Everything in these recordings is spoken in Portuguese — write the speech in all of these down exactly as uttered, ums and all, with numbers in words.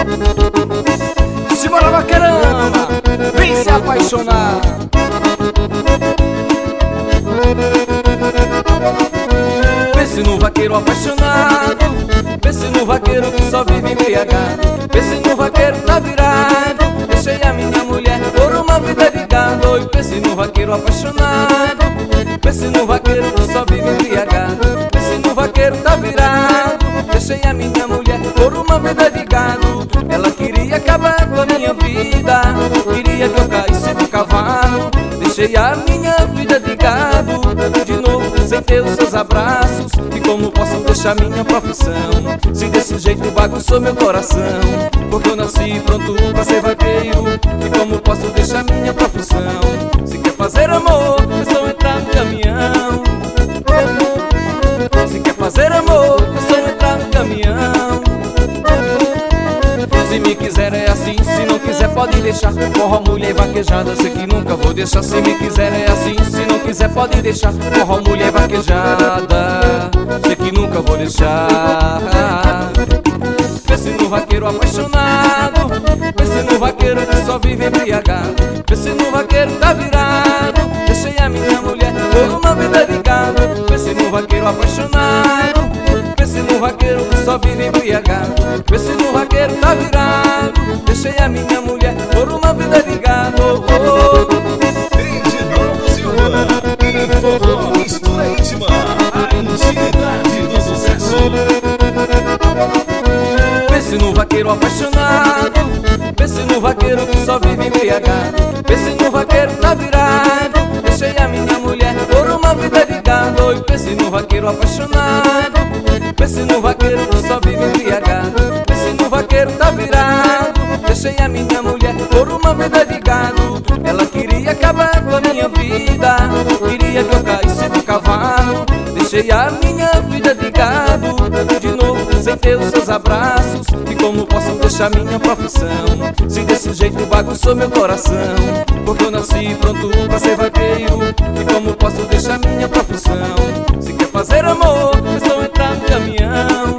Simbora, vaqueirama, vem se apaixonar. Pense no vaqueiro apaixonado, pense no vaqueiro que só vive embriagado. Pense no vaqueiro tá virado, deixei a minha mulher por uma vida de gado. E pense no vaqueiro apaixonado, pense no vaqueiro que só vive embriagado. Pense no vaqueiro tá virado, deixei a minha mulher por uma vida de gado. Ela queria acabar com a minha vida, queria que eu caísse do cavalo. Deixei a minha vida de gado, de novo sem ter os seus abraços. E como posso deixar minha profissão, se desse jeito bagunçou meu coração? Porque eu nasci pronto pra ser vaqueiro. E como posso deixar minha profissão? Se quer fazer amor, é só entrar no caminhão. Se quer fazer amor, é só entrar no caminhão. Se me quiser é assim, se não quiser pode deixar. Forró, mulher vaquejada, sei que nunca vou deixar. Se me quiser é assim, se não quiser pode deixar. Forró, mulher vaquejada, sei que nunca vou deixar. Pense no vaqueiro apaixonado, pense no vaqueiro que só vive embriagado. Pense no vaqueiro tá virado, deixei a minha mulher por uma vida de gado. Pense no vaqueiro apaixonado, pense no vaqueiro que só vive embriagado. Pense no vaqueiro tá virado, deixei a minha mulher por uma vida de gado. Reginaldo Silva, em forró, mistura íntima, a intimidade do sucesso. Pense no vaqueiro apaixonado, pense no vaqueiro que só vive embriagado. Pense no vaqueiro tá virado, deixei a minha mulher por uma vida de gado. E pense no vaqueiro apaixonado, pense no vaqueiro que só vive embriagado. Pense no vaqueiro tá virado, deixei a minha mulher por uma vida de gado. Ela queria acabar com a minha vida, queria que eu caísse do cavalo. Deixei a minha vida de gado, de novo sem ter os seus abraços. E como posso deixar minha profissão, se desse jeito bagunçou meu coração? Porque eu nasci pronto pra ser vaqueiro. E como posso deixar minha profissão? Se quer fazer amor, é só entrar no caminhão.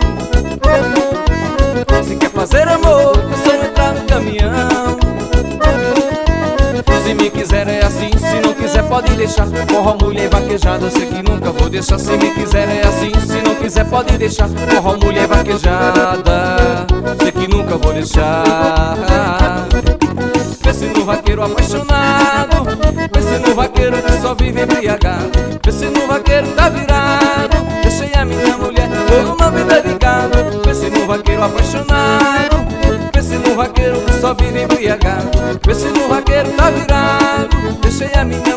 Se quer fazer amor, é só entrar no caminhão. Se me quiser é assim, se não quiser pode deixar. Forró, mulher vaquejada, sei que nunca vou deixar. Se me quiser é assim, se não quiser pode deixar. Forró, mulher vaquejada, sei que nunca vou deixar. Pense no vaqueiro apaixonado, pense no vaqueiro que só vive embriagado. Pense no vaqueiro tá virado, deixei a minha mulher por uma vida de gado. Pense no vaqueiro apaixonado, pense no vaqueiro que só vive embriagado. Pense no vaqueiro tá virado, deixei a minha